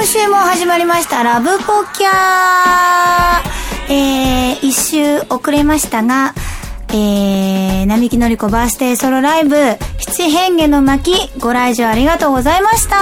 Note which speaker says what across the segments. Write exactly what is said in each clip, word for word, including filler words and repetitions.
Speaker 1: 今週も始まりましたラブポキャー、えー、一周遅れましたが、えー、並木のりこバースデーソロライブ七変化の巻ご来場ありがとうございました。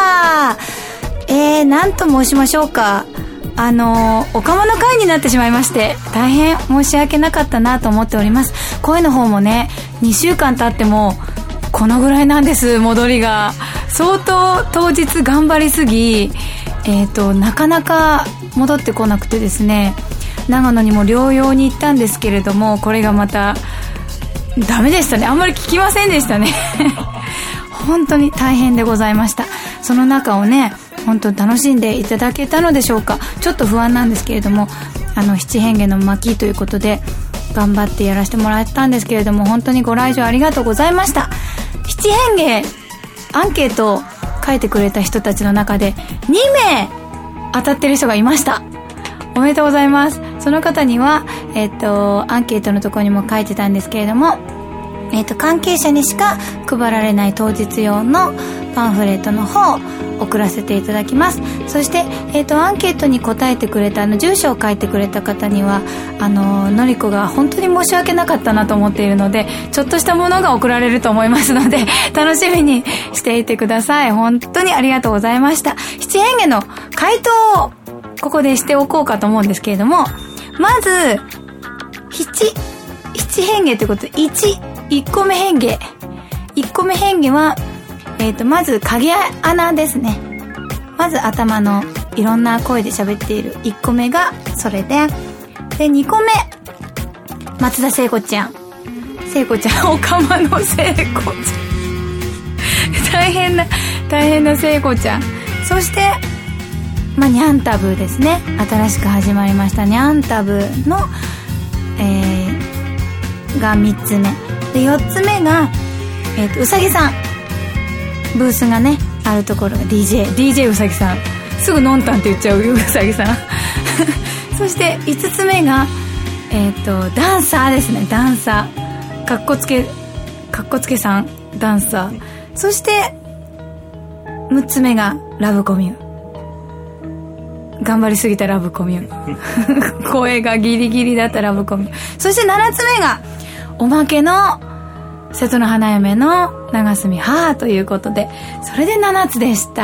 Speaker 1: えー、なんと申しましょうか、あのおかまの会になってしまいまして大変申し訳なかったなと思っております。声の方もねにしゅうかん経ってもこのぐらいなんです。戻りが相当当日頑張りすぎ、えーとなかなか戻ってこなくてですね、長野にも療養に行ったんですけれども、これがまたダメでしたね。あんまり聞きませんでしたね本当に大変でございました。その中をね本当楽しんでいただけたのでしょうか。ちょっと不安なんですけれども、あの七変化の巻ということで頑張ってやらせてもらったんですけれども、本当にご来場ありがとうございました。七変化アンケートを書いてくれた人たちの中でにめい当たってる人がいました。おめでとうございます。その方にはえっとアンケートのところにも書いてたんですけれども、えっと関係者にしか配られない当日用のパンフレットの方を送らせていただきます。そして、えーと、アンケートに答えてくれたあの住所を書いてくれた方にはあののりこが本当に申し訳なかったなと思っているので、ちょっとしたものが送られると思いますので楽しみにしていてください。本当にありがとうございました。七変化の回答をここでしておこうかと思うんですけれども、まず七七変化ということでいち、いっこめ変化いっこめ変化はえーとまず影穴ですね。まず頭のいろんな声で喋っているいっこめがそれで、でにこめ松田聖子ちゃん聖子ちゃんおかまの聖子ちゃん大変な大変な聖子ちゃん。そしてまあニャンタブですね。新しく始まりましたニャンタブの、えー、がみっつめで、よっつめが、えーとうさぎさん、ブースがねあるところが ディージェー ディージェー うさぎさん、すぐのんたんって言っちゃううさぎさんそしていつつめがえっ、ー、とダンサーですね。ダンサーかっこつけかっこつけさんダンサー。そしてむっつめがラブコミュー、頑張りすぎたラブコミュー声がギリギリだったラブコミュー。そしてななつめがおまけの瀬戸の花嫁の長住母ということで、それでななつでした。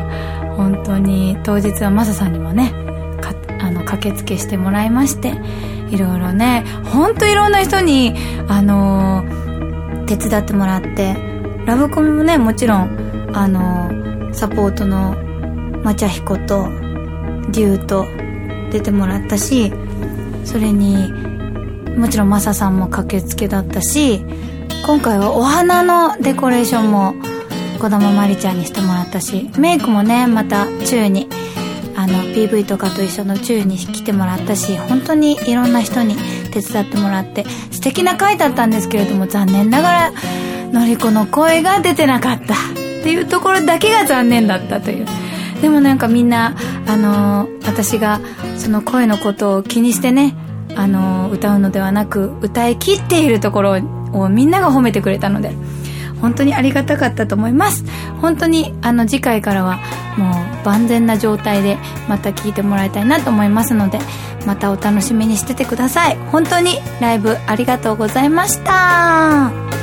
Speaker 1: 本当に当日はマサさんにもねかあの駆けつけしてもらいまして、いろいろね本当いろんな人にあの手伝ってもらって、ラブコミもねもちろんあのサポートのまちゃひことデューと出てもらったし、それにもちろんマサさんも駆けつけだったし、今回はお花のデコレーションも児玉まりちゃんにしてもらったし、メイクもねまた宙にあの ピーブイ とかと一緒の宙に来てもらったし、本当にいろんな人に手伝ってもらって素敵な回だったんですけれども、残念ながらのりこの声が出てなかったっていうところだけが残念だったという。でもなんかみんなあの私がその声のことを気にしてねあの歌うのではなく歌い切っているところをみんなが褒めてくれたので本当にありがたかったと思います。本当にあの次回からはもう万全な状態でまた聴いてもらいたいなと思いますので、またお楽しみにしててください。本当にライブありがとうございました。